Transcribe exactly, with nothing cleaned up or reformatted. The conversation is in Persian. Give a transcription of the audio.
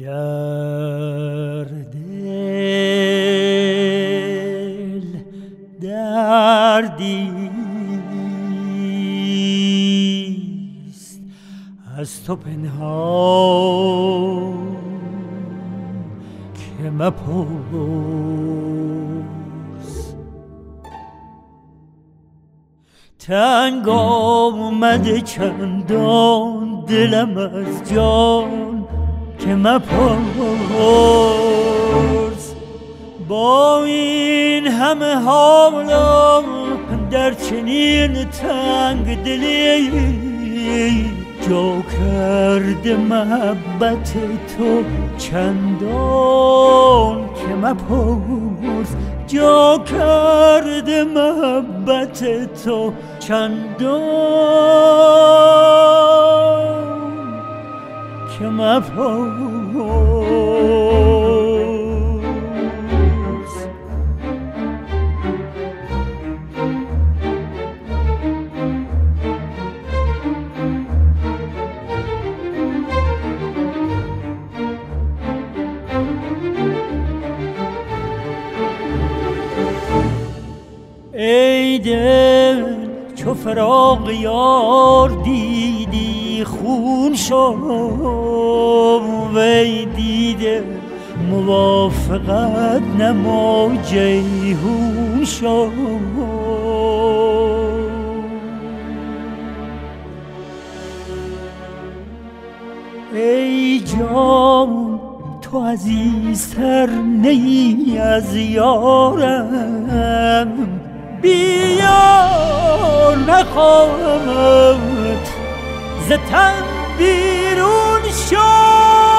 در دل دردیست از تو پنهان که مپرس. تنگ آمده چندان دلم از جان که مپرس. با این همه حالا در چنین تنگ دلی جا کرده محبت تو چندان که مپرس. جا کرده محبت تو چندان که مپرس. ای دل چو فراق یار دیدی خون شو، وی دیده موافقت نما جیحون شو. ای جان تو عزیزتر نیی از یارم، بیا نخواهمت ز تن بیرون شو.